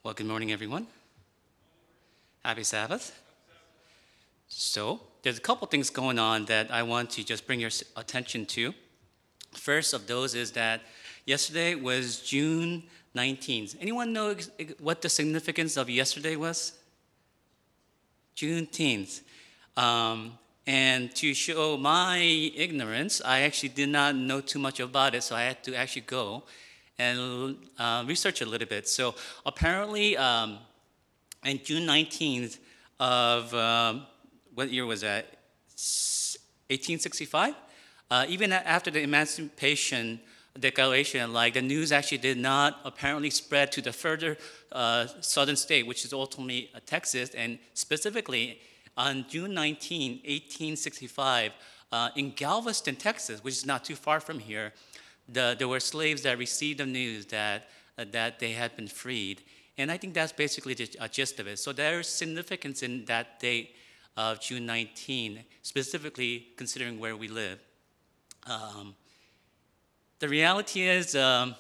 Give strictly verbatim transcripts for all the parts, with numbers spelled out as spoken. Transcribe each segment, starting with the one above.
Well, good morning, everyone. Happy Sabbath. So, there's a couple things going on that I want to just bring your s- attention to. First of those is that yesterday was June nineteenth. Anyone know ex- ex- what the significance of yesterday was? Juneteenth. Um, and to show my ignorance, I actually did not know too much about it, so I had to actually go and uh, research a little bit. So apparently, um, and June nineteenth of, um, what year was that? eighteen sixty-five? Uh, even after the Emancipation Declaration, like the news actually did not apparently spread to the further uh, southern state, which is ultimately uh, Texas, and specifically on June nineteenth, eighteen sixty-five, uh, in Galveston, Texas, which is not too far from here, the, there were slaves that received the news that, uh, that they had been freed. And I think that's basically the uh, gist of it. So there's significance in that date of June nineteenth, specifically considering where we live. Um, the reality is, um,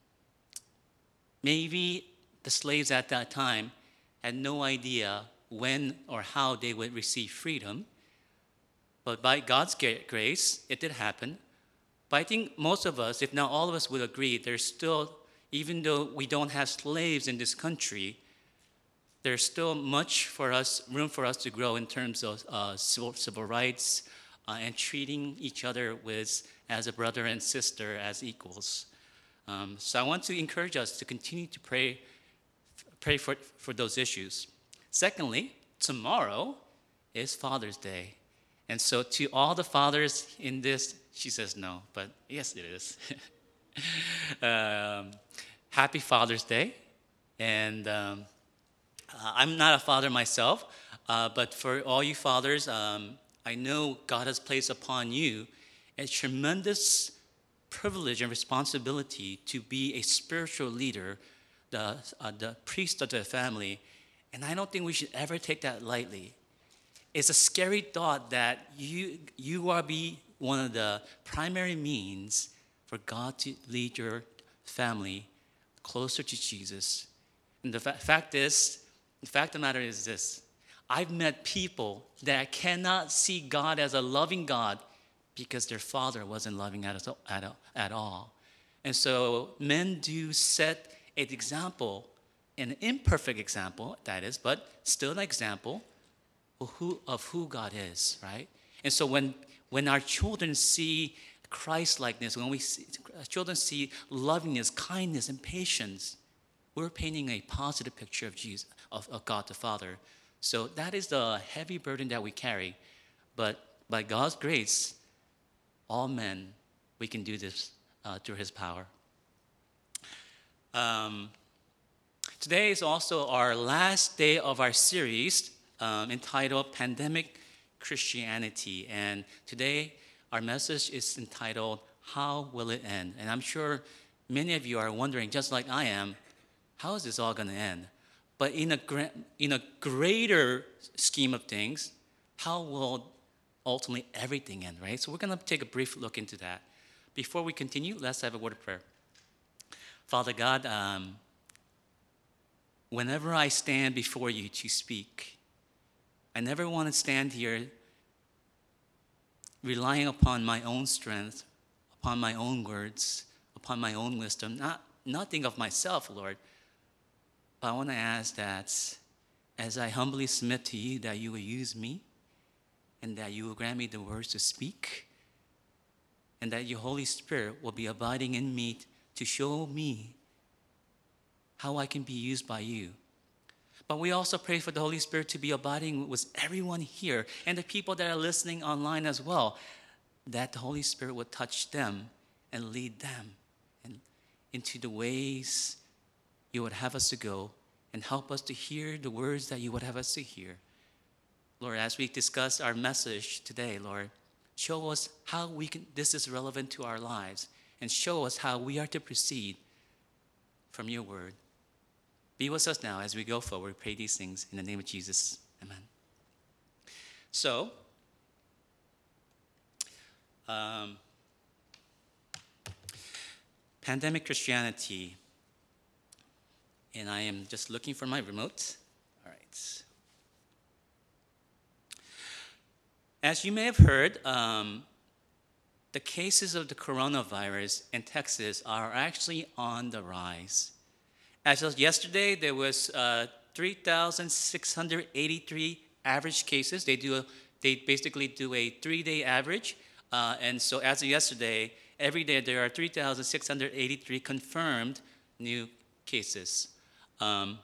maybe the slaves at that time had no idea when or how they would receive freedom, but by God's grace, it did happen. But I think most of us, if not all of us, would agree there's still, even though we don't have slaves in this country, there's still much for us, room for us to grow in terms of uh, civil, civil rights uh, and treating each other with as a brother and sister as equals. Um, so I want to encourage us to continue to pray, pray for, for those issues. Secondly, tomorrow is Father's Day. And so to all the fathers in this, she says no, but yes, it is. um, Happy Father's Day. And um, uh, I'm not a father myself, uh, but for all you fathers, um, I know God has placed upon you a tremendous privilege and responsibility to be a spiritual leader, the, uh, the priest of the family. And I don't think we should ever take that lightly. It's a scary thought that you, you are be one of the primary means for God to lead your family closer to Jesus. And the fa- fact is, the fact of the matter is this: I've met people that cannot see God as a loving God because their father wasn't loving at, at, at all. And so men do set an example, an imperfect example, that is, but still an example of who, of who God is, right? And so when, when our children see Christ likeness, when we see, children see lovingness, kindness, and patience, we're painting a positive picture of Jesus, of, of God the Father. So that is the heavy burden that we carry. But by God's grace, all men, we can do this uh, through His power. Um, Today is also our last day of our series um, entitled Pandemic Christianity. And today, our message is entitled, How Will It End? And I'm sure many of you are wondering, just like I am, how is this all going to end? But in a, gra- in a greater scheme of things, how will ultimately everything end, right? So we're going to take a brief look into that. Before we continue, let's have a word of prayer. Father God, um, whenever I stand before you to speak, I never want to stand here relying upon my own strength, upon my own words, upon my own wisdom, not nothing of myself, Lord. But I want to ask that as I humbly submit to you, that you will use me and that you will grant me the words to speak, and that your Holy Spirit will be abiding in me to show me how I can be used by you. But we also pray for the Holy Spirit to be abiding with everyone here and the people that are listening online as well, that the Holy Spirit would touch them and lead them and into the ways you would have us to go, and help us to hear the words that you would have us to hear. Lord, as we discuss our message today, Lord, show us how we can, this is relevant to our lives, and show us how we are to proceed from your word. Be with us now as we go forward. We pray these things in the name of Jesus. Amen. So, um, pandemic Christianity. And I am just looking for my remote. All right. As you may have heard, um, the cases of the coronavirus in Texas are actually on the rise. As of yesterday, there was uh, three thousand six hundred eighty-three average cases. They do a, they basically do a three-day average, uh, and so as of yesterday, every day there are three thousand six hundred eighty-three confirmed new cases. Um,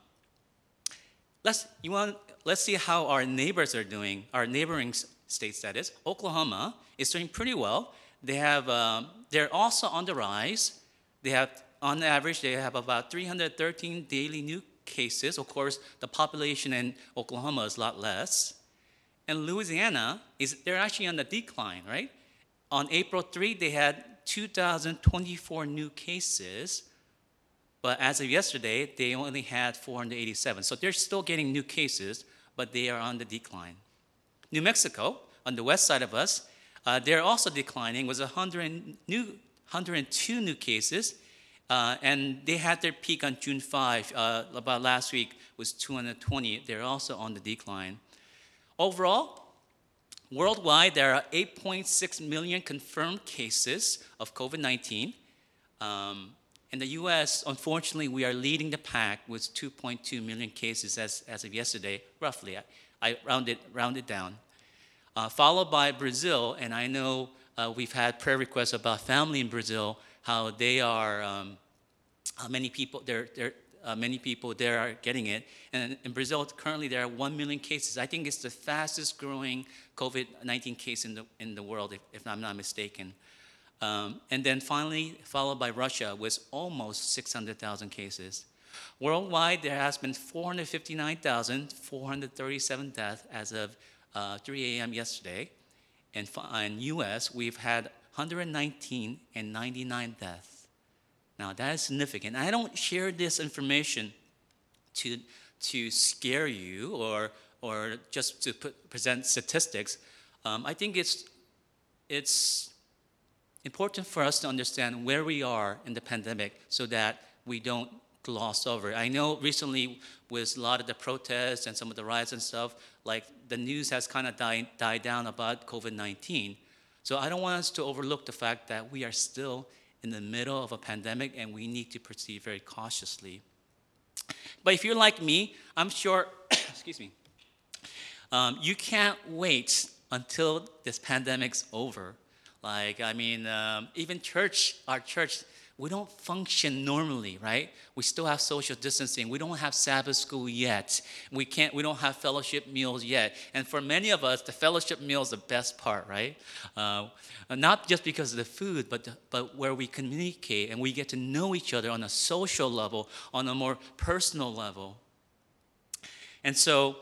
let's you want let's see how our neighbors are doing. Our neighboring states, that is, Oklahoma is doing pretty well. They have um, they're also on the rise. They have, on average, they have about three hundred thirteen daily new cases. Of course, the population in Oklahoma is a lot less. And Louisiana is they're actually on the decline, right? On April third, they had two thousand twenty-four new cases, but as of yesterday, they only had four hundred eighty-seven. So they're still getting new cases, but they are on the decline. New Mexico, on the west side of us, uh, they're also declining. It was one hundred new, one hundred two new cases, uh, and they had their peak on June fifth. Uh, about last week was two hundred twenty. They're also on the decline. Overall, worldwide, there are eight point six million confirmed cases of COVID nineteen. Um, in the U S, unfortunately, we are leading the pack with two point two million cases as, as of yesterday, roughly. I, I rounded, rounded down. Uh, followed by Brazil, and I know uh, we've had prayer requests about family in Brazil, how they are, um, how many people, there, there, uh, many people there are getting it. And in Brazil, currently there are one million cases. I think it's the fastest growing COVID nineteen case in the, in the world, if, if I'm not mistaken. Um, and then finally, followed by Russia with almost six hundred thousand cases. Worldwide, there has been four hundred fifty-nine thousand four hundred thirty-seven deaths as of uh, three a.m. yesterday. And in U S, we've had one hundred nineteen and ninety-nine deaths. Now, that is significant. I don't share this information to, to scare you or, or just to put, present statistics. Um, I think it's, it's important for us to understand where we are in the pandemic so that we don't gloss over. I know recently with a lot of the protests and some of the riots and stuff, like the news has kind of died, died down about COVID nineteen. So I don't want us to overlook the fact that we are still in the middle of a pandemic and we need to proceed very cautiously. But if you're like me, I'm sure, excuse me, um, you can't wait until this pandemic's over. Like, I mean, um, even church, our church, we don't function normally, right? We still have social distancing. We don't have Sabbath school yet. We can't. We don't have fellowship meals yet. And for many of us, the fellowship meal is the best part, right? Uh, not just because of the food, but the, but where we communicate and we get to know each other on a social level, on a more personal level. And so,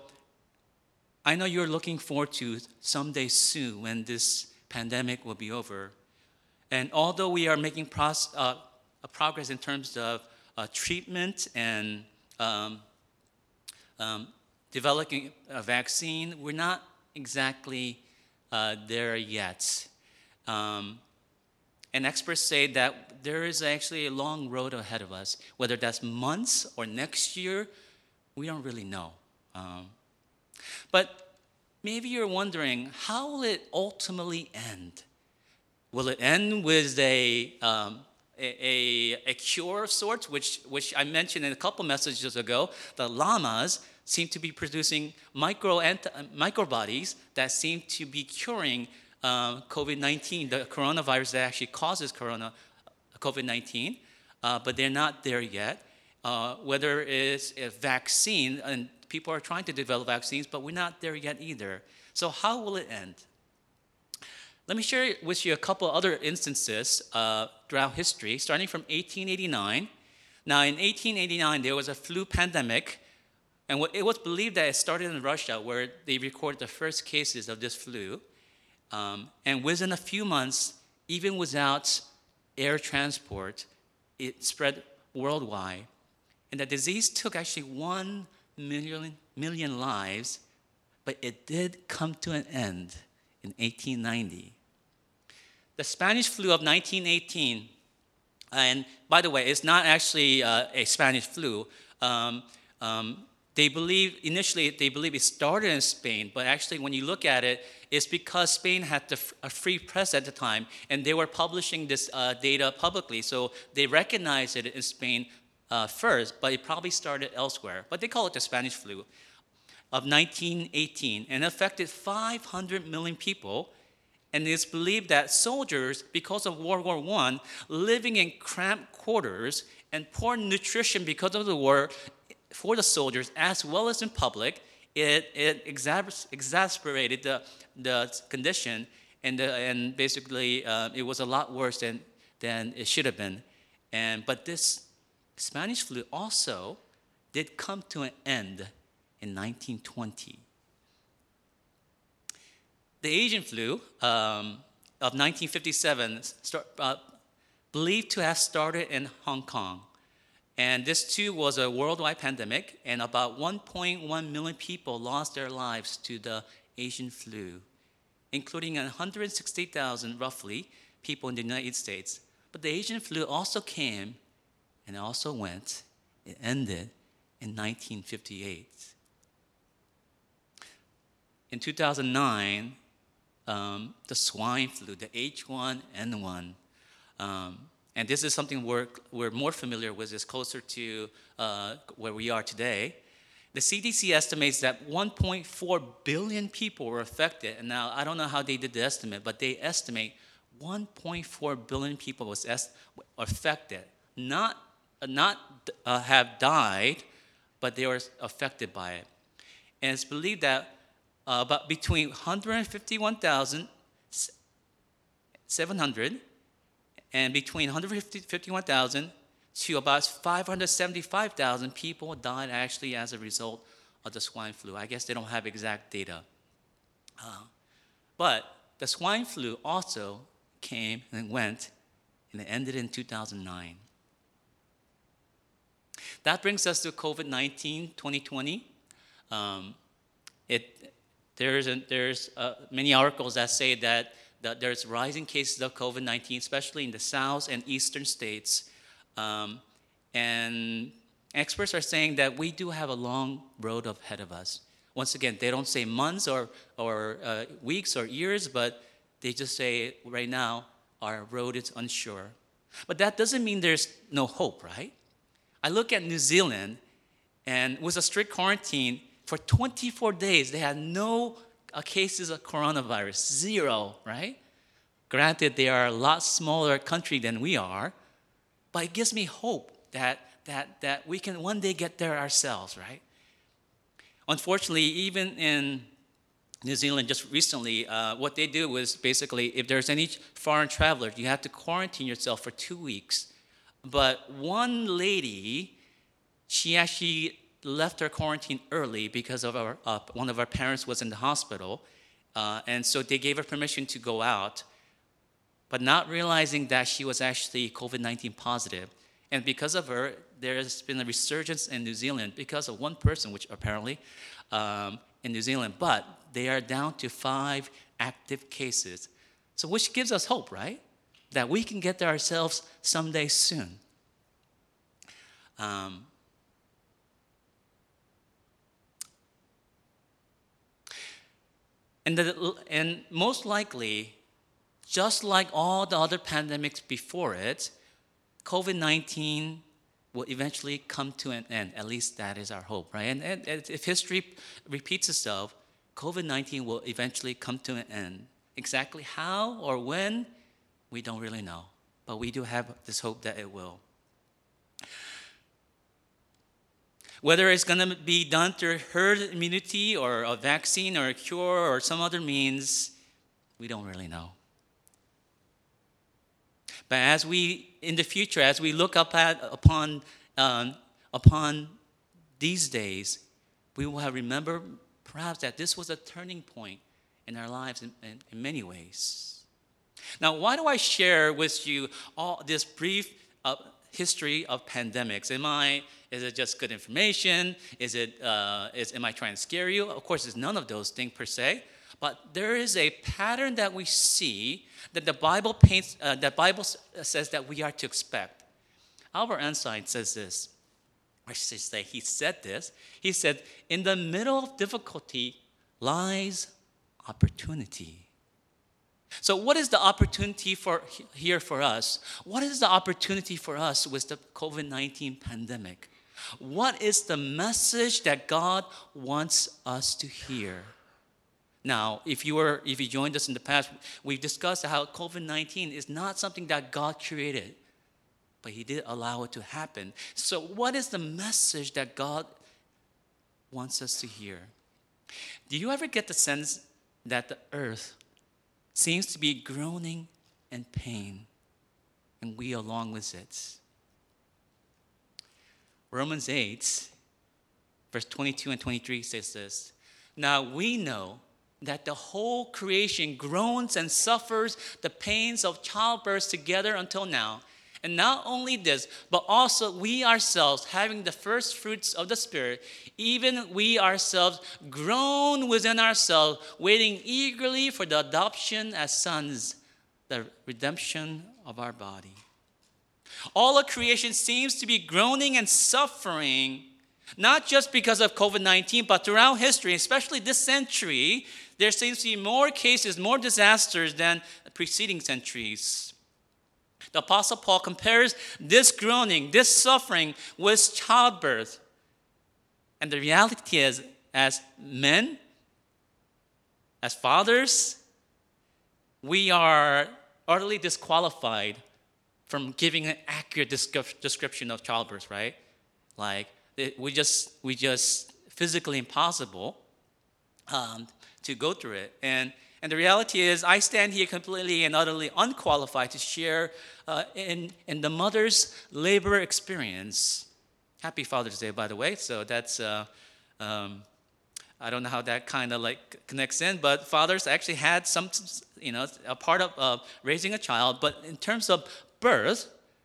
I know you're looking forward to someday soon when this pandemic will be over. And although we are making pros, uh, progress in terms of uh, treatment and um, um, developing a vaccine, we're not exactly uh, there yet. Um, and experts say that there is actually a long road ahead of us. Whether that's months or next year, we don't really know. Um, but maybe you're wondering, how will it ultimately end? Will it end with a, um, a, a, a cure of sorts, which, which I mentioned in a couple messages ago? The llamas seem to be producing micro anti- microbodies that seem to be curing uh, COVID nineteen, the coronavirus that actually causes corona, COVID nineteen, uh, but they're not there yet. Uh, whether it's a vaccine, and people are trying to develop vaccines, but we're not there yet either. So how will it end? Let me share with you a couple other instances uh, throughout history, starting from eighteen eighty-nine. Now, in eighteen eighty-nine, there was a flu pandemic, and it was believed that it started in Russia, where they recorded the first cases of this flu. Um, and within a few months, even without air transport, it spread worldwide. And the disease took actually one million, million lives, but it did come to an end in eighteen ninety. The Spanish flu of nineteen eighteen, and by the way, it's not actually uh, a Spanish flu. Um, um, they believe, initially, they believe it started in Spain, but actually, when you look at it, it's because Spain had the, a free press at the time, and they were publishing this uh, data publicly, so they recognized it in Spain uh, first, but it probably started elsewhere. But they call it the Spanish flu of nineteen eighteen, and affected five hundred million people. And it's believed that soldiers, because of World War One, living in cramped quarters and poor nutrition because of the war for the soldiers, as well as in public, it, it exas- exasperated the, the condition, and, the, and basically uh, it was a lot worse than, than it should have been. And, but this Spanish flu also did come to an end in nineteen twenty. The Asian flu um, of nineteen fifty-seven, start, uh, believed to have started in Hong Kong. And this too was a worldwide pandemic, and about one point one million people lost their lives to the Asian flu, including one hundred sixty thousand roughly people in the United States. But the Asian flu also came and also went. It ended in nineteen fifty-eight. In two thousand nine, um, the swine flu, the H one N one, um, and this is something we're, we're more familiar with, is closer to uh, where we are today. The C D C estimates that one point four billion people were affected. And now, I don't know how they did the estimate, but they estimate one point four billion people was est- affected. Not, not uh, have died, but they were affected by it. And it's believed that uh, about between one hundred fifty-one thousand seven hundred and between one hundred fifty-one thousand to about five hundred seventy-five thousand people died actually as a result of the swine flu. I guess they don't have exact data. Uh, but the swine flu also came and went, and it ended in two thousand nine. That brings us to COVID nineteen twenty twenty. Um, it, there's a, there's uh, many articles that say that, that there's rising cases of COVID nineteen, especially in the south and eastern states. Um, and experts are saying that we do have a long road ahead of us. Once again, they don't say months or, or uh, weeks or years, but they just say right now our road is unsure. But that doesn't mean there's no hope, right? I look at New Zealand, and with a strict quarantine, for twenty-four days, they had no uh, cases of coronavirus, zero, right? Granted, they are a lot smaller country than we are, but it gives me hope that, that, that we can one day get there ourselves, right? Unfortunately, even in New Zealand just recently, uh, what they do is basically, if there's any foreign traveler, you have to quarantine yourself for two weeks. But one lady, she actually left her quarantine early because of our, uh, one of our parents was in the hospital. Uh, and so they gave her permission to go out, but not realizing that she was actually COVID nineteen positive. And because of her, there's been a resurgence in New Zealand because of one person, which apparently um, in New Zealand, but they are down to five active cases. So which gives us hope, right? That we can get there ourselves someday soon. Um, and, the, and most likely, just like all the other pandemics before it, COVID nineteen will eventually come to an end. At least that is our hope, right? And, and, and if history repeats itself, COVID nineteen will eventually come to an end. Exactly how or when, we don't really know. But we do have this hope that it will. Whether it's going to be done through herd immunity or a vaccine or a cure or some other means, we don't really know. But as we, in the future, as we look up at, upon, um, upon these days, we will have remember perhaps that this was a turning point in our lives in, in, in many ways. Now, why do I share with you all this brief uh, history of pandemics? Am I, is it just good information? Is it, uh, is, am I trying to scare you? Of course, it's none of those things per se. But there is a pattern that we see that the Bible paints, uh, that Bible says that we are to expect. Albert Einstein says this. I should say, he said this. He said, in the middle of difficulty lies opportunity. So what is the opportunity for here for us? What is the opportunity for us with the covid nineteen pandemic? What is the message that God wants us to hear? Now, if you were if you joined us in the past, we've discussed how covid nineteen is not something that God created, but he did allow it to happen. So what is the message that God wants us to hear? Do you ever get the sense that the earth seems to be groaning in pain, and we along with it? Romans eight, verse twenty-two and twenty-three says this. Now we know that the whole creation groans and suffers the pains of childbirth together until now. And not only this, but also we ourselves, having the first fruits of the Spirit, even we ourselves groan within ourselves, waiting eagerly for the adoption as sons, the redemption of our body. All of creation seems to be groaning and suffering, not just because of covid nineteen, but throughout history, especially this century, there seems to be more cases, more disasters than preceding centuries. The Apostle Paul compares this groaning, this suffering with childbirth. And the reality is, as men, as fathers, we are utterly disqualified from giving an accurate description of childbirth, right? Like, it, we just we just physically impossible um, to go through it. And And the reality is, I stand here completely and utterly unqualified to share uh, in, in the mother's labor experience. Happy Father's Day, by the way. So that's, uh, um, I don't know how that kind of like connects in, but fathers actually had some, you know, a part of uh, raising a child. But in terms of birth,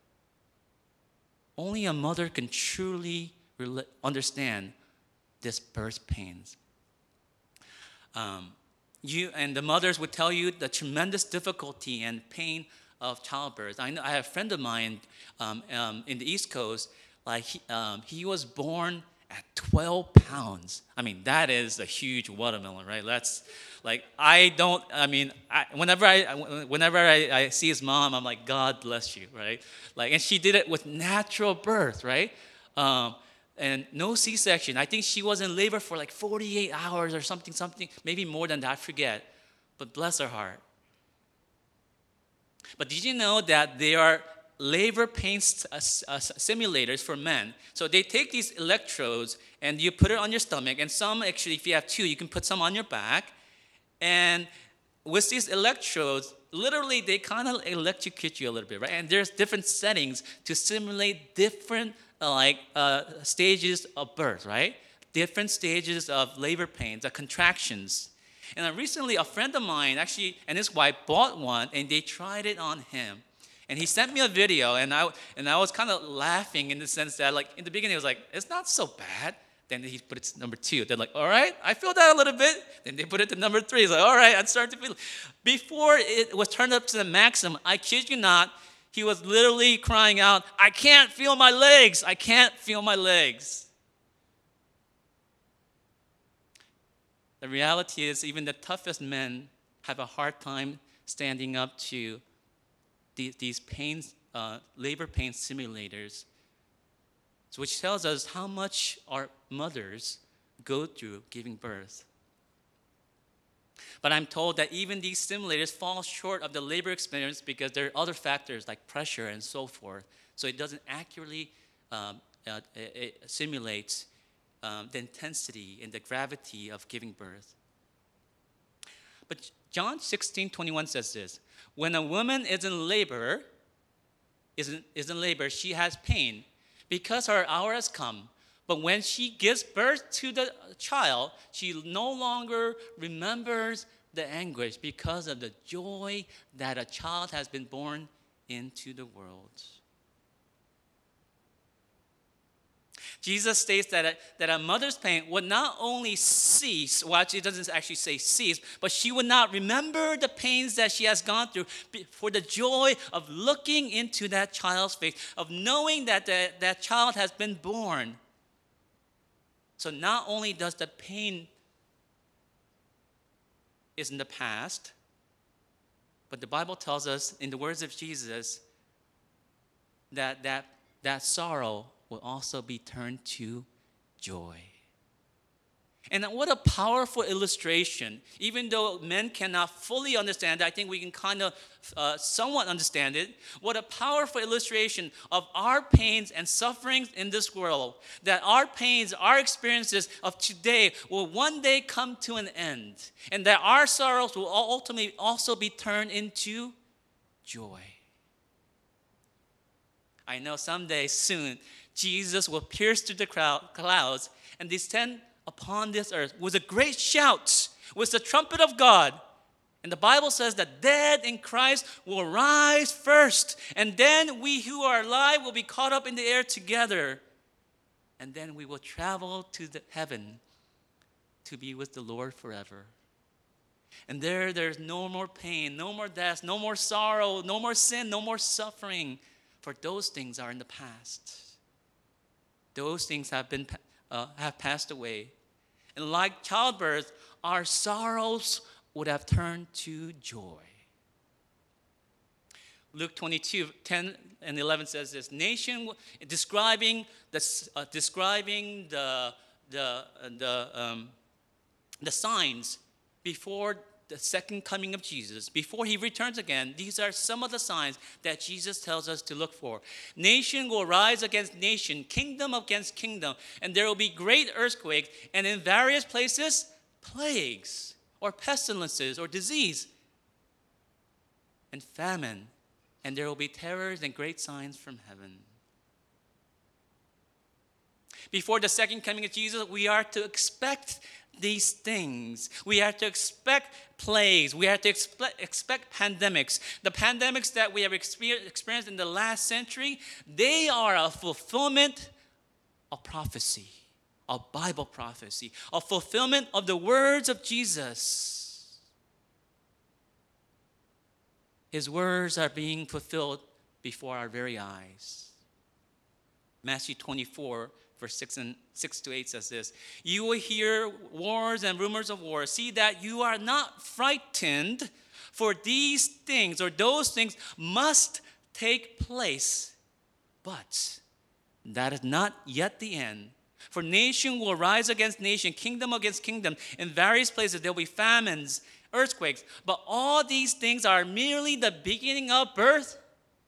only a mother can truly understand this birth pains. Um, You and the mothers would tell you the tremendous difficulty and pain of childbirth. I know I have a friend of mine um, um, in the East Coast. Like he, um, he was born at twelve pounds. I mean, that is a huge watermelon, right? That's like I don't. I mean, I, whenever I whenever I, I see his mom, I'm like, God bless you, right? Like, and she did it with natural birth, right? Um, And no C-section. I think she was in labor for like forty-eight hours or something, something, maybe more than that, I forget. But bless her heart. But did you know that there are labor pain uh, uh, simulators for men? So they take these electrodes and you put it on your stomach. And some, actually, if you have two, you can put some on your back. And with these electrodes, literally, they kind of electrocute you a little bit, right? And there's different settings to simulate different like uh, stages of birth, right? Different stages of labor pains, the contractions. And uh, recently, a friend of mine actually and his wife bought one, and they tried it on him. And he sent me a video, and I and I was kind of laughing in the sense that, like, in the beginning, it was like, it's not so bad. Then he put it to number two. They're like, all right, I feel that a little bit. Then they put it to number three. It's like, all right, I'm starting to feel it. Before it was turned up to the maximum, I kid you not, he was literally crying out, I can't feel my legs. I can't feel my legs. The reality is, even the toughest men have a hard time standing up to these, these pains, uh, labor pain simulators, so which tells us how much our mothers go through giving birth. But I'm told that even these simulators fall short of the labor experience because there are other factors like pressure and so forth. So it doesn't accurately um, uh, it, it simulate um, the intensity and the gravity of giving birth. But John sixteen twenty-one says this: when a woman is in labor, is in, is in labor, she has pain because her hour has come. But when she gives birth to the child, she no longer remembers the anguish because of the joy that a child has been born into the world. Jesus states that a, that a mother's pain would not only cease, well, it doesn't actually say cease, but she would not remember the pains that she has gone through for the joy of looking into that child's face, of knowing that the, that child has been born. So not only does the pain is in the past, but the Bible tells us in the words of Jesus that that, that sorrow will also be turned to joy. And what a powerful illustration. Even though men cannot fully understand it, I think we can kind of uh, somewhat understand it. What a powerful illustration of our pains and sufferings in this world. That our pains, our experiences of today will one day come to an end. And that our sorrows will ultimately also be turned into joy. I know someday soon, Jesus will pierce through the crowd, clouds and descend upon this earth with a great shout, with the trumpet of God. And the Bible says that dead in Christ will rise first. And then we who are alive will be caught up in the air together. And then we will travel to the heaven to be with the Lord forever. And there, there's no more pain, no more death, no more sorrow, no more sin, no more suffering. For those things are in the past. Those things have been uh, have passed away. And like childbirth, our sorrows would have turned to joy. Luke twenty-two, ten and eleven says this, nation, describing the, uh, describing the, the, the, um, the signs before the second coming of Jesus, before he returns again. These are some of the signs that Jesus tells us to look for. Nation will rise against nation, kingdom against kingdom, and there will be great earthquakes, and in various places, plagues or pestilences or disease and famine, and there will be terrors and great signs from heaven. Before the second coming of Jesus, we are to expect these things. We have to expect plagues. We have to expect, expect pandemics. The pandemics that we have experienced in the last century, they are a fulfillment of prophecy, of Bible prophecy, a fulfillment of the words of Jesus. His words are being fulfilled before our very eyes. Matthew twenty-four, verse six and six to eight says this, you will hear wars and rumors of wars. See that you are not frightened, for these things or those things must take place. But that is not yet the end. For nation will rise against nation, kingdom against kingdom. In various places there will be famines, earthquakes. But all these things are merely the beginning of birth,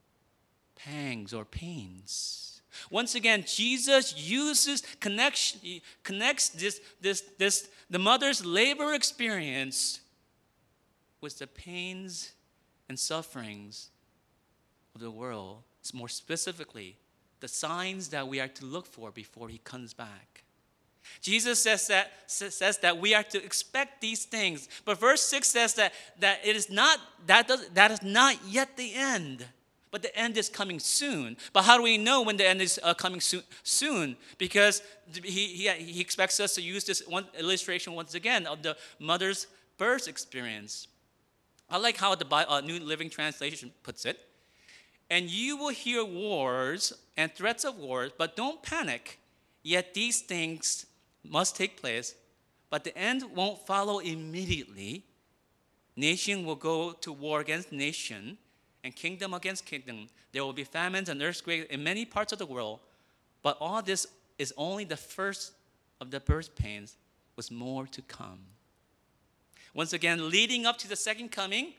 pangs or pains. Once again, Jesus uses connection, connects this, this, this, the mother's labor experience with the pains and sufferings of the world. More specifically, the signs that we are to look for before he comes back. Jesus says that, says that we are to expect these things. But verse six says that, that it is not, that, does, that is not yet the end. But the end is coming soon. But how do we know when the end is uh, coming soon? Soon, because he, he, he expects us to use this one illustration once again of the mother's birth experience. I like how the Bible, uh, New Living Translation puts it. And you will hear wars and threats of wars, but don't panic. Yet these things must take place, but the end won't follow immediately. Nation will go to war against nation, and kingdom against kingdom. There will be famines and earthquakes in many parts of the world. But all this is only the first of the birth pains, with more to come. Once again, leading up to the second coming,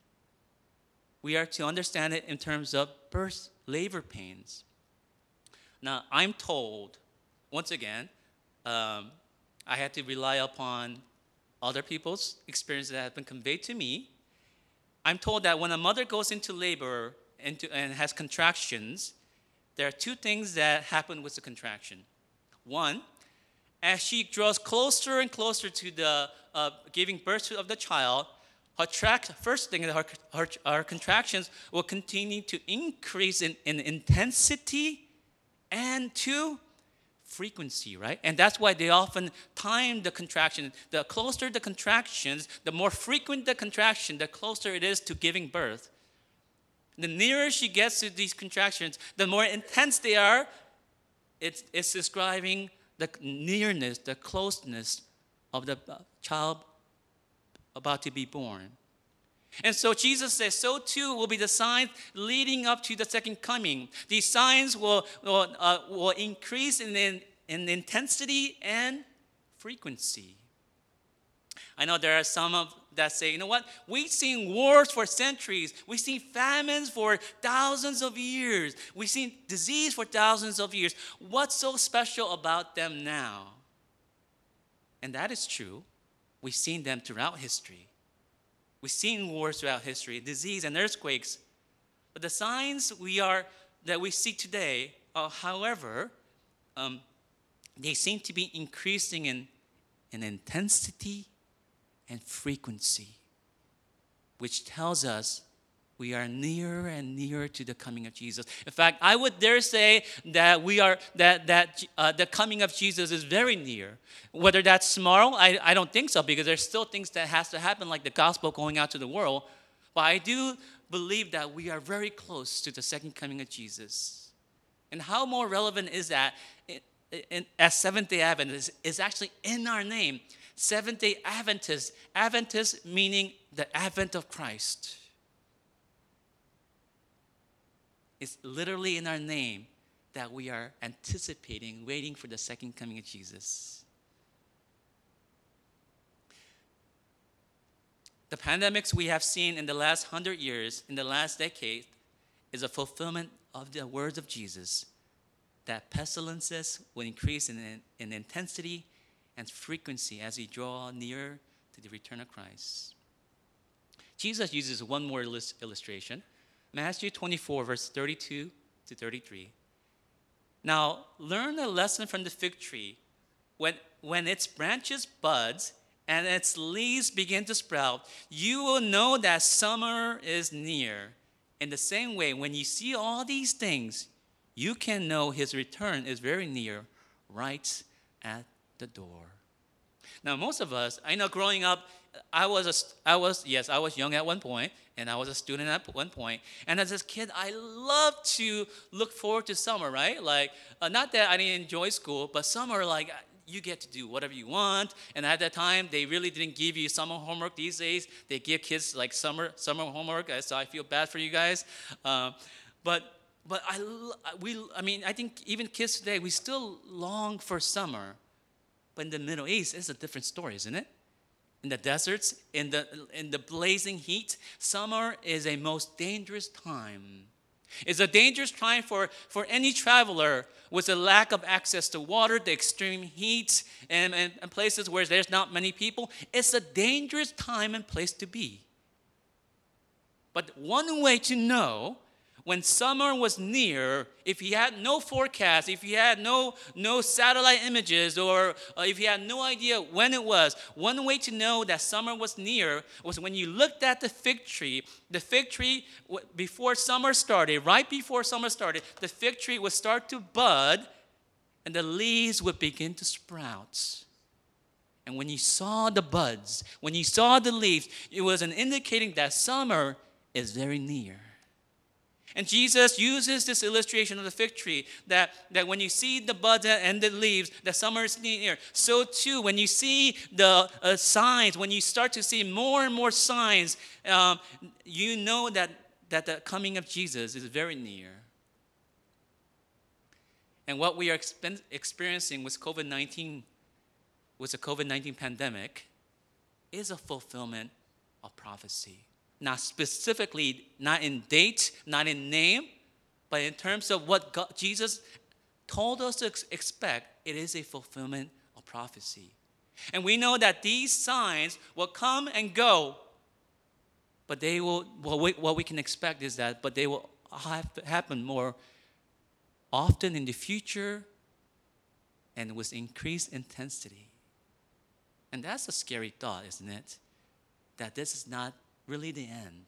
we are to understand it in terms of birth labor pains. Now, I'm told, once again, um, I had to rely upon other people's experiences that have been conveyed to me. I'm told that when a mother goes into labor into, and has contractions, there are two things that happen with the contraction. One, as she draws closer and closer to the uh, giving birth to, of the child, her tract, first thing, her, her, her contractions will continue to increase in, in intensity and to frequency, right? And that's why they often time the contraction. The closer the contractions, the more frequent the contraction, the closer it is to giving birth. The nearer she gets to these contractions, the more intense they are. It's, it's describing the nearness, the closeness of the child about to be born. And so Jesus says, so too will be the signs leading up to the second coming. These signs will, will, uh, will increase in, in, in intensity and frequency. I know there are some of that say, you know what? We've seen wars for centuries. We've seen famines for thousands of years. We've seen disease for thousands of years. What's so special about them now? And that is true. We've seen them throughout history. We've seen wars throughout history, disease and earthquakes. But the signs we are that we see today, uh, however, um, they seem to be increasing in, in intensity and frequency, which tells us we are nearer and nearer to the coming of Jesus. In fact, I would dare say that we are that that uh, the coming of Jesus is very near. Whether that's tomorrow, I, I don't think so, because there's still things that has to happen, like the gospel going out to the world. But I do believe that we are very close to the second coming of Jesus. And how more relevant is that in, in, as Seventh-day Adventists is actually in our name. Seventh-day Adventist, Adventist meaning the advent of Christ. It's literally in our name that we are anticipating, waiting for the second coming of Jesus. The pandemics we have seen in the last hundred years, in the last decade, is a fulfillment of the words of Jesus, that pestilences will increase in, in intensity and frequency as we draw near to the return of Christ. Jesus uses one more illustration. Matthew twenty-four, verse thirty-two to thirty-three. Now, learn a lesson from the fig tree. When, when its branches buds and its leaves begin to sprout, you will know that summer is near. In the same way, when you see all these things, you can know his return is very near, right at the door. Now, most of us, I know growing up, I was, a, I was, yes, I was young at one point, and I was a student at one point. And as a kid, I loved to look forward to summer, right? Like, uh, not that I didn't enjoy school, but summer, like, you get to do whatever you want. And at that time, they really didn't give you summer homework. These days, they give kids, like, summer summer homework, so I feel bad for you guys. Um, but but I, we, I mean, I think even kids today, we still long for summer. But in the Middle East, it's a different story, isn't it? In the deserts, in the in the blazing heat, summer is a most dangerous time. It's a dangerous time for, for any traveler with a lack of access to water, the extreme heat, and, and, and places where there's not many people. It's a dangerous time and place to be. But one way to know when summer was near, if you had no forecast, if you had no, no satellite images, or uh, if you had no idea when it was, one way to know that summer was near was when you looked at the fig tree. The fig tree, before summer started, right before summer started, the fig tree would start to bud, and the leaves would begin to sprout. And when you saw the buds, when you saw the leaves, it was an indicating that summer is very near. And Jesus uses this illustration of the fig tree, that, that when you see the buds and the leaves, that summer is near. So too, when you see the uh, signs, when you start to see more and more signs, um, you know that, that the coming of Jesus is very near. And what we are expen- experiencing with COVID nineteen, with the COVID nineteen pandemic, is a fulfillment of prophecy. Not specifically, not in date, not in name, but in terms of what God, Jesus told us to ex- expect, it is a fulfillment of prophecy. And we know that these signs will come and go, but they will, what we, what we can expect is that, but they will have to happen more often in the future and with increased intensity. And that's a scary thought, isn't it? That this is not really the end.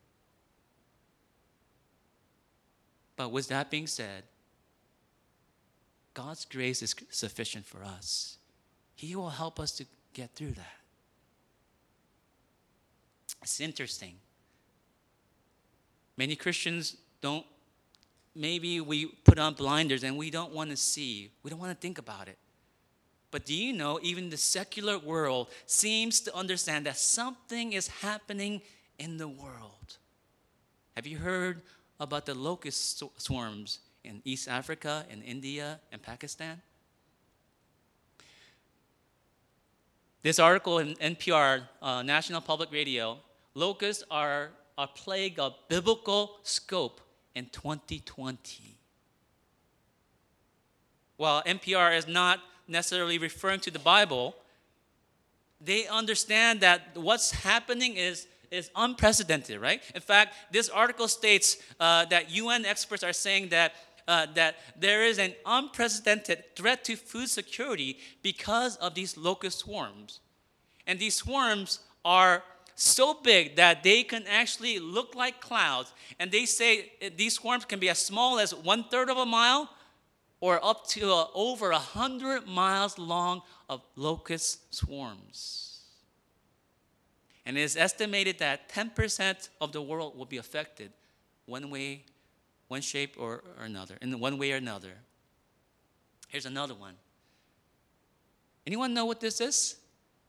But with that being said, God's grace is sufficient for us. He will help us to get through that. It's interesting. Many Christians don't, maybe we put on blinders and we don't want to see, we don't want to think about it. But do you know, even the secular world seems to understand that something is happening in the world. Have you heard about the locust swarms in East Africa, in India, and Pakistan? This article in N P R, uh, National Public Radio, locusts are a plague of biblical scope in twenty twenty. While N P R is not necessarily referring to the Bible, they understand that what's happening is, is unprecedented, right? In fact, this article states uh, that U N experts are saying that, uh, that there is an unprecedented threat to food security because of these locust swarms. And these swarms are so big that they can actually look like clouds. And they say these swarms can be as small as one third of a mile or up to uh, over one hundred miles long of locust swarms. And it is estimated that ten percent of the world will be affected one way, one shape or, or another, in one way or another. Here's another one. Anyone know what this is?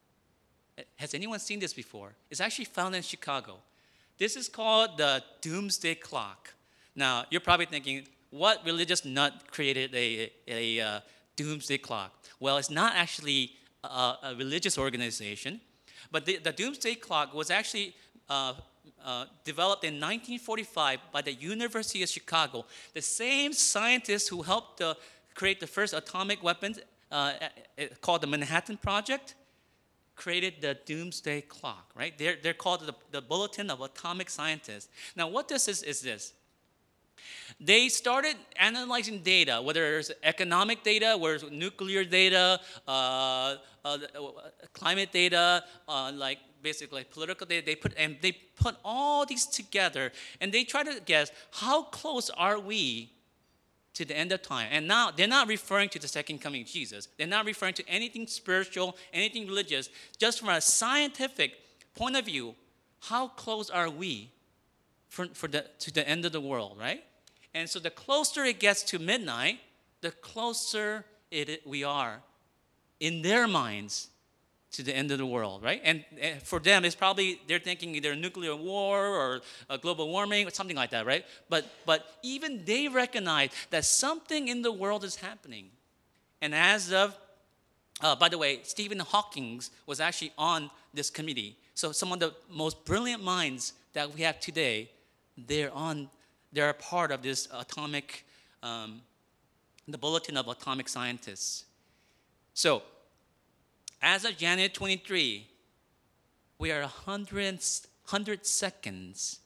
Has anyone seen this before? It's actually found in Chicago. This is called the Doomsday Clock. Now, you're probably thinking, what religious nut created a, a, a uh, doomsday clock? Well, it's not actually a, a religious organization, but the, the doomsday clock was actually uh, uh, developed in nineteen forty-five by the University of Chicago. The same scientists who helped uh, create the first atomic weapons, uh, called the Manhattan Project, created the doomsday clock, right? They're, they're called the, the Bulletin of Atomic Scientists. Now, what this is, is this. They started analyzing data, whether it's economic data, whether it's nuclear data, uh, uh, climate data, uh, like basically political data. They put and they put all these together, and they try to guess how close are we to the end of time. And now they're not referring to the second coming of Jesus. They're not referring to anything spiritual, anything religious. Just from a scientific point of view, how close are we for, for the, to the end of the world, right? And so the closer it gets to midnight, the closer it, we are in their minds to the end of the world, right? And, and for them, it's probably, they're thinking either nuclear war or uh, global warming or something like that, right? But, but even they recognize that something in the world is happening. And as of, uh, by the way, Stephen Hawking was actually on this committee. So some of the most brilliant minds that we have today, they're on, they're a part of this atomic, um, the Bulletin of Atomic Scientists. So, as of January twenty-third, we are one hundred, one hundred seconds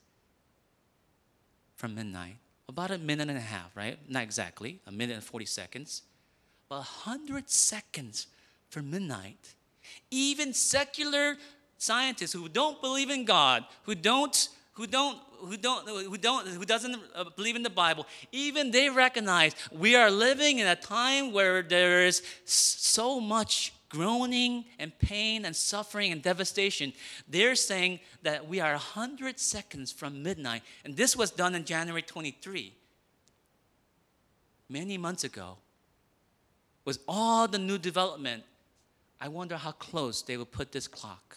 from midnight. About a minute and a half, right? Not exactly, a minute and forty seconds. But one hundred seconds from midnight. Even secular scientists who don't believe in God, who don't, who don't, who don't, who don't, who doesn't believe in the Bible, even they recognize we are living in a time where there is so much groaning and pain and suffering and devastation. They're saying that we are one hundred seconds from midnight. And this was done on January twenty-third. Many months ago. With all the new development, I wonder how close they will put this clock.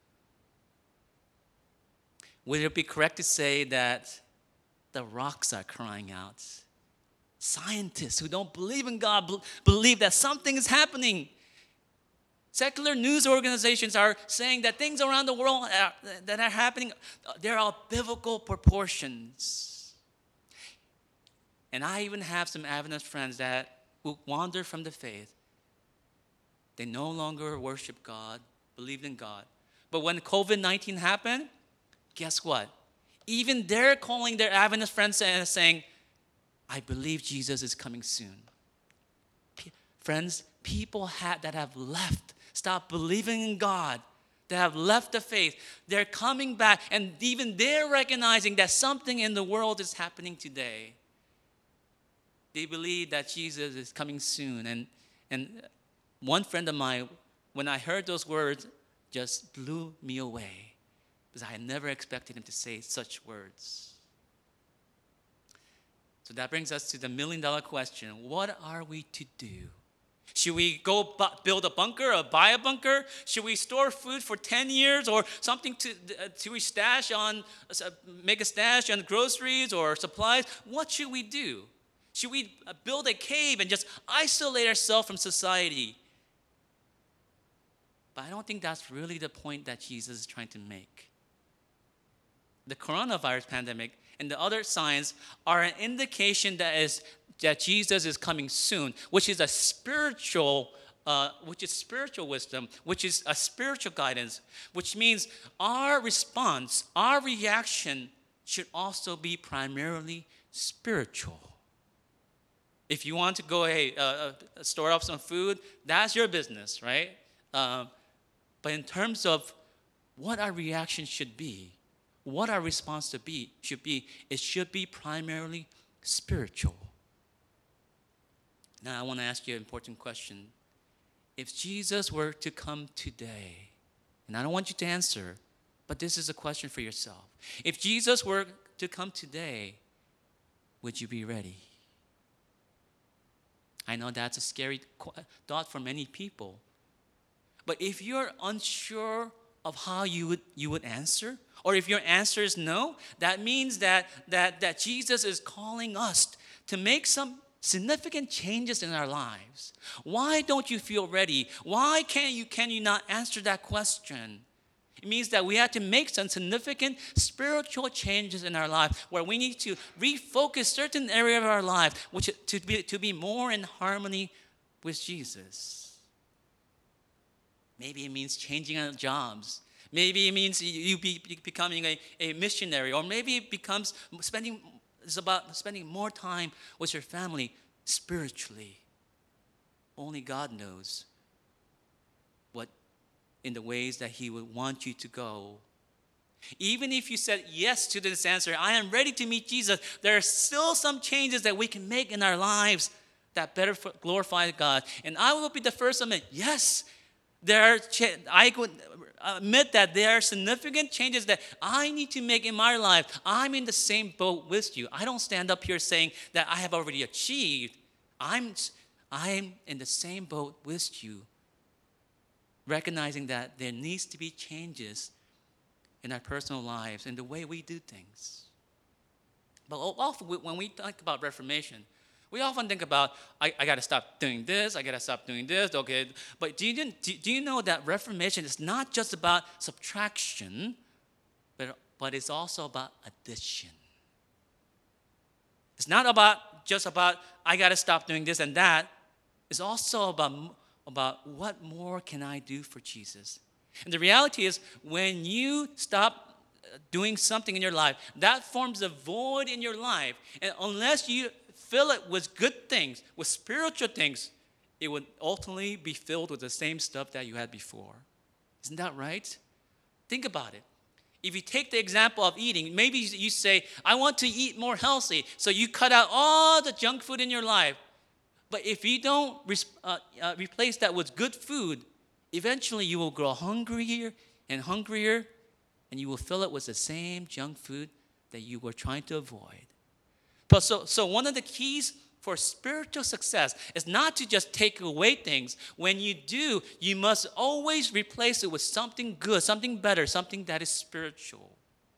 Would it be correct to say that the rocks are crying out? Scientists who don't believe in God believe that something is happening. Secular news organizations are saying that things around the world are, that are happening, they're all biblical proportions. And I even have some Adventist friends that who wander from the faith. They no longer worship God, believed in God. But when covid nineteen happened, guess what? Even they're calling their Adventist friends and saying, I believe Jesus is coming soon. P- friends, people ha- that have left, stopped believing in God, that have left the faith, they're coming back, and even they're recognizing that something in the world is happening today. They believe that Jesus is coming soon. And, and one friend of mine, when I heard those words, just blew me away. Because I had never expected him to say such words. So that brings us to the million dollar question. What are we to do Should we go bu- build a bunker or buy a bunker? Should we store food for ten years or something to, uh, to we stash on, uh, make a stash on groceries or supplies? What should we do? Should we uh, build a cave and just isolate ourselves from society? But I don't think that's really the point that Jesus is trying to make. The coronavirus pandemic and the other signs are an indication that is that Jesus is coming soon, which is a spiritual, uh, which is spiritual wisdom, which is a spiritual guidance, which means our response, our reaction should also be primarily spiritual. If you want to go, hey, uh, uh, store up some food, that's your business, right? Um, but in terms of what our reaction should be, what our response to be should be, it should be primarily spiritual. Now, I want to ask you an important question. If Jesus were to come today, and I don't want you to answer, but this is a question for yourself. If Jesus were to come today, would you be ready? I know that's a scary thought for many people. But if you're unsure of how you would, you would answer, or if your answer is no, that means that, that, that Jesus is calling us to make some significant changes in our lives. Why don't you feel ready? Why can't you, can you not answer that question? It means that we have to make some significant spiritual changes in our life where we need to refocus certain area of our life which to be, to be more in harmony with Jesus. Maybe it means changing our jobs. Maybe it means you be becoming a, a missionary, or maybe it becomes spending It's about spending more time with your family spiritually. Only God knows what in the ways that He would want you to go. Even if you said yes to this answer, I am ready to meet Jesus, there are still some changes that we can make in our lives that better glorify God. And I will be the first to admit, yes, there are cha- I would admit that there are significant changes that I need to make in my life. I'm in the same boat with you. I don't stand up here saying that I have already achieved. I'm, I'm in the same boat with you, recognizing that there needs to be changes in our personal lives and the way we do things. But often when we think about Reformation, we often think about, I, I got to stop doing this, I got to stop doing this, okay. But do you, do, do you know that Reformation is not just about subtraction, but, but it's also about addition. It's not about just about, I got to stop doing this and that. It's also about, about what more can I do for Jesus? And the reality is, when you stop doing something in your life, that forms a void in your life. And unless you fill it with good things, with spiritual things, it would ultimately be filled with the same stuff that you had before. Isn't that right? Think about it. If you take the example of eating, maybe you say, I want to eat more healthy, so you cut out all the junk food in your life. But if you don't uh, uh, replace that with good food, eventually you will grow hungrier and hungrier, and you will fill it with the same junk food that you were trying to avoid. But so, so one of the keys for spiritual success is not to just take away things. When you do, you must always replace it with something good, something better, something that is spiritual.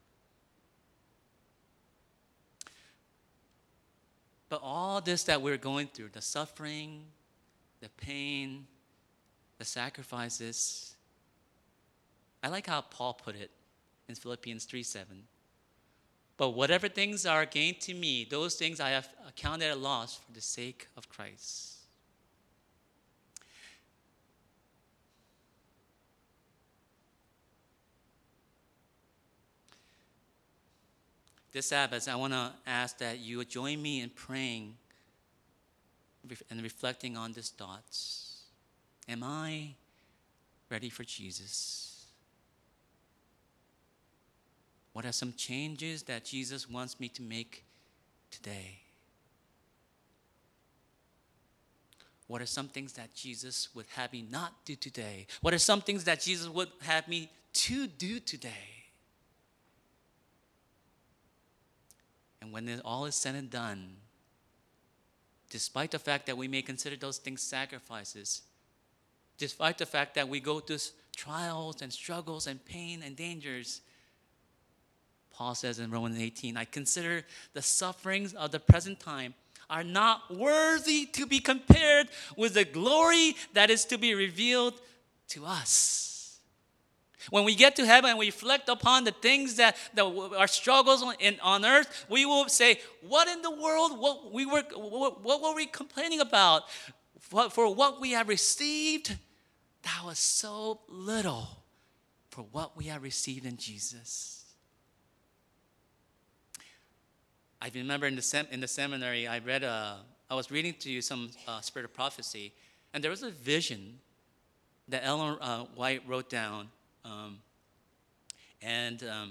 But all this that we're going through, the suffering, the pain, the sacrifices, I like how Paul put it in Philippians three seven. But whatever things are gained to me, those things I have accounted a loss for the sake of Christ. This Sabbath, I want to ask that you would join me in praying and reflecting on these thoughts. Am I ready for Jesus? What are some changes that Jesus wants me to make today? What are some things that Jesus would have me not do today? What are some things that Jesus would have me to do today? And when it all is said and done, Despite the fact that we may consider those things sacrifices, despite the fact that we go through trials and struggles and pain and dangers, Paul says in Romans eighteen, I consider the sufferings of the present time are not worthy to be compared with the glory that is to be revealed to us. When we get to heaven and we reflect upon the things that, that our struggles on, in, on earth, we will say, what in the world, what, we were, what, what were we complaining about? For, for what we have received, that was so little for what we have received in Jesus. I remember in the sem- in the seminary, I read a, I was reading to you some uh, Spirit of Prophecy, and there was a vision that Ellen uh, White wrote down, um, and um,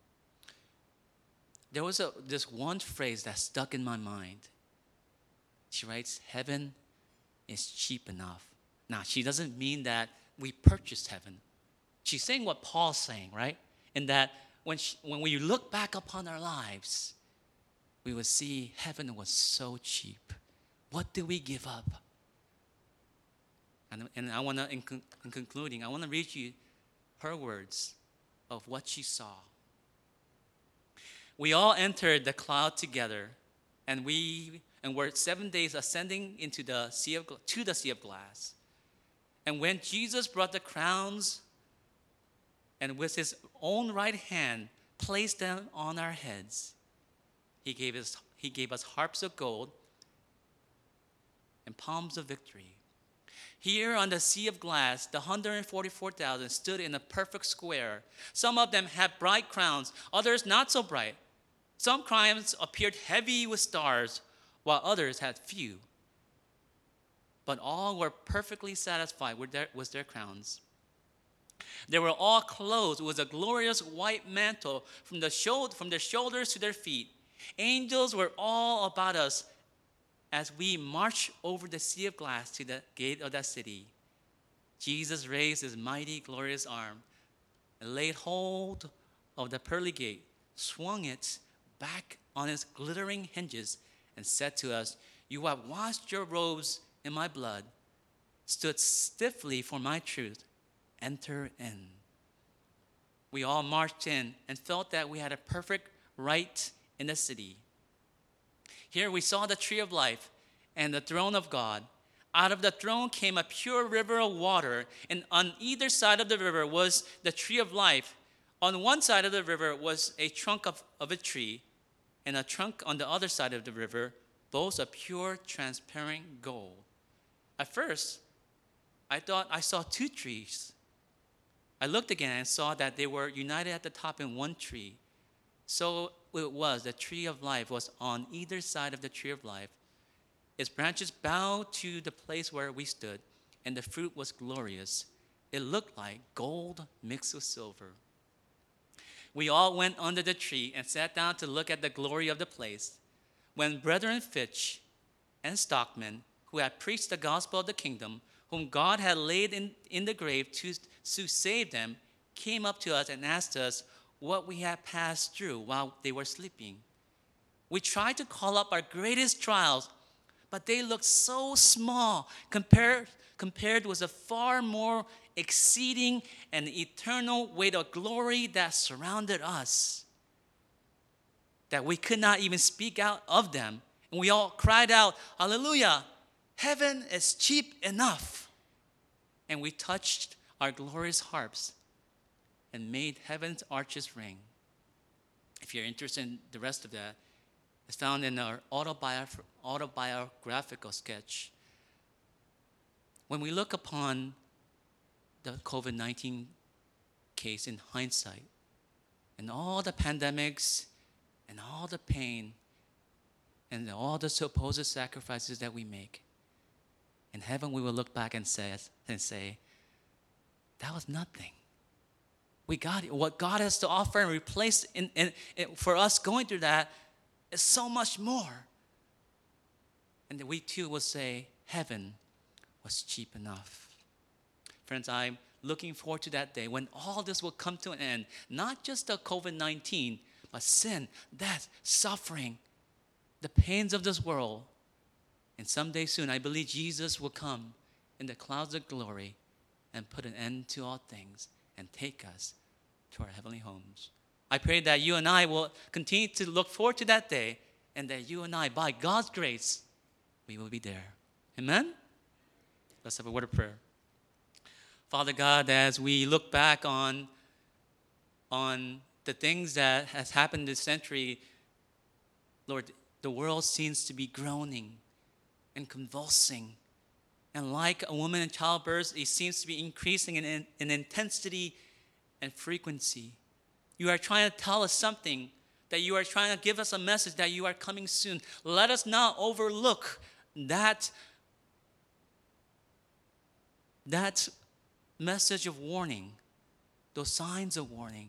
there was a, this one phrase that stuck in my mind. She writes, "Heaven is cheap enough." Now, she doesn't mean that we purchased heaven. She's saying what Paul's saying, right? In that when she, when we look back upon our lives, we will see heaven was so cheap. What did we give up? And, and I want to, in, con- in concluding, I want to read you her words of what she saw. We all entered the cloud together, and we and were seven days ascending into the sea of to the sea of glass. And when Jesus brought the crowns, and with his own right hand placed them on our heads, He gave us, he gave us harps of gold and palms of victory. Here on the sea of glass, the one hundred forty-four thousand stood in a perfect square. Some of them had bright crowns, others not so bright. Some crowns appeared heavy with stars, while others had few. But all were perfectly satisfied with their, with their crowns. They were all clothed with a glorious white mantle from, the shoulder, from their shoulders to their feet. Angels were all about us as we marched over the sea of glass to the gate of that city. Jesus raised his mighty, glorious arm and laid hold of the pearly gate, swung it back on its glittering hinges, and said to us, "You have washed your robes in my blood, stood stiffly for my truth. Enter in." We all marched in and felt that we had a perfect right in the city. Here we saw the tree of life and the throne of God. Out of the throne came a pure river of water, and on either side of the river was the tree of life. On one side of the river was a trunk of, of a tree, and a trunk on the other side of the river, both of pure, transparent gold. At first, I thought I saw two trees. I looked again and saw that they were united at the top in one tree. So it was, the tree of life was on either side of the tree of life. Its branches bowed to the place where we stood, and the fruit was glorious. It looked like gold mixed with silver. We all went under the tree and sat down to look at the glory of the place. When Brethren Fitch and Stockman, who had preached the gospel of the kingdom, whom God had laid in, in the grave to, to save them, came up to us and asked us what we had passed through while they were sleeping. We tried to call up our greatest trials, but they looked so small compared, compared with the far more exceeding and eternal weight of glory that surrounded us, that we could not even speak out of them. And we all cried out, "Hallelujah, heaven is cheap enough." And we touched our glorious harps and made heaven's arches ring. If you're interested in the rest of that, it's found in our autobiograph- autobiographical sketch. When we look upon the covid nineteen case in hindsight, and all the pandemics, and all the pain, and all the supposed sacrifices that we make, in heaven we will look back and say, and say, that was nothing. We got it. What God has to offer and replace in, in, in, for us going through that is so much more. And we too will say, heaven was cheap enough. Friends, I'm looking forward to that day when all this will come to an end. Not just the covid nineteen, but sin, death, suffering, the pains of this world. And someday soon, I believe Jesus will come in the clouds of glory and put an end to all things and take us to our heavenly homes. I pray that you and I will continue to look forward to that day, and that you and I, by God's grace, we will be there. Amen? Let's have a word of prayer. Father God, as we look back on, on the things that has happened this century, Lord, the world seems to be groaning and convulsing. And like a woman in childbirth, it seems to be increasing in, in, in intensity and frequency. You are trying to tell us something, that you are trying to give us a message that you are coming soon. Let us not overlook that, that message of warning, those signs of warning.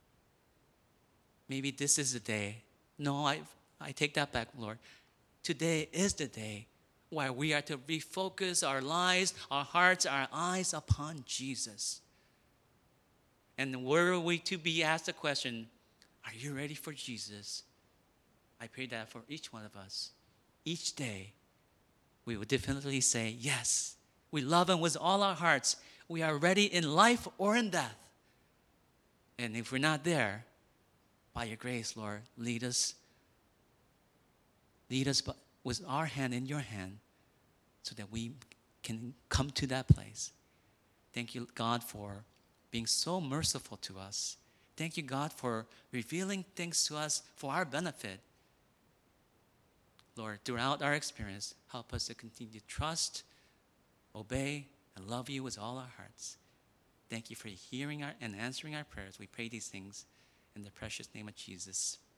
Maybe this is the day. No, I, I take that back, Lord. Today is the day where we are to refocus our lives, our hearts, our eyes upon Jesus. And were we to be asked the question, are you ready for Jesus? I pray that for each one of us, each day, we will definitely say, yes, we love him with all our hearts. We are ready in life or in death. And if we're not there, by your grace, Lord, lead us, lead us with our hand in your hand so that we can come to that place. Thank you, God, for being so merciful to us. Thank you, God, for revealing things to us for our benefit. Lord, throughout our experience, help us to continue to trust, obey, and love you with all our hearts. Thank you for hearing our, and answering our prayers. We pray these things in the precious name of Jesus.